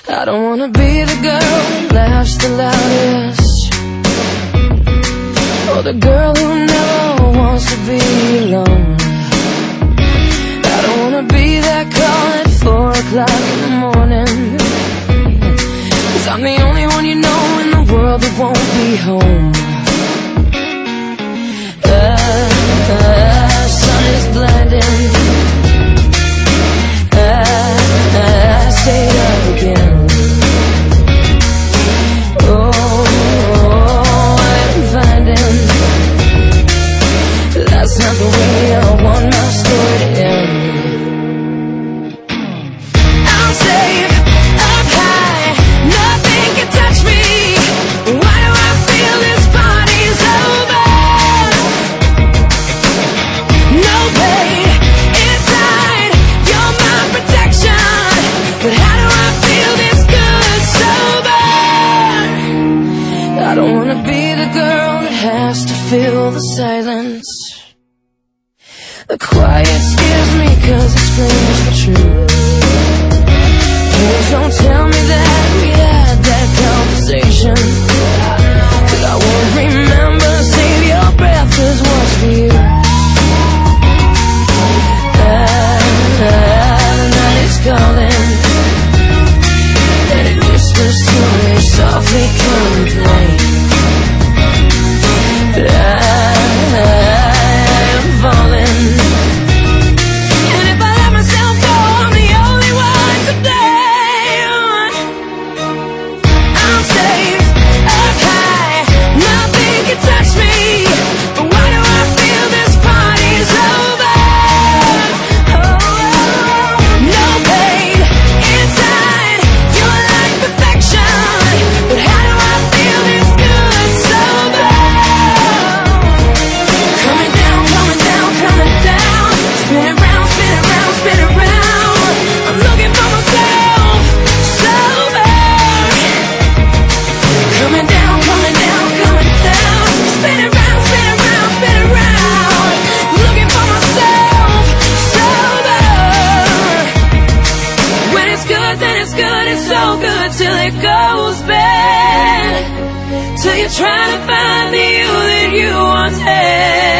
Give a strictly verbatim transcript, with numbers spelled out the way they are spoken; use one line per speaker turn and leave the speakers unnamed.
I don't wanna be the girl that laughs the loudest, or the girl who never wants to be alone. I don't wanna be that call at four o'clock in the morning, 'cause I'm the only one you know in the world that won't be home. The sun is blinding, I, I stayed up again. That's not the way I want my story to end. I'm safe up high, nothing can touch me. Why do I feel this party's over? No pain inside, you're my protection. But how do I feel this good sober? I don't wanna be the girl that has to fill the silence. The quiet scares me 'cause it screams the truth. Please don't tell me that we had that conversation, 'cause I won't remember. Save your breath, 'cause what's for you? Ah, the night is calling, and it whispers to me softly, come and play. But I, I am falling. Till it goes bad, till you're trying to find the you that you once had.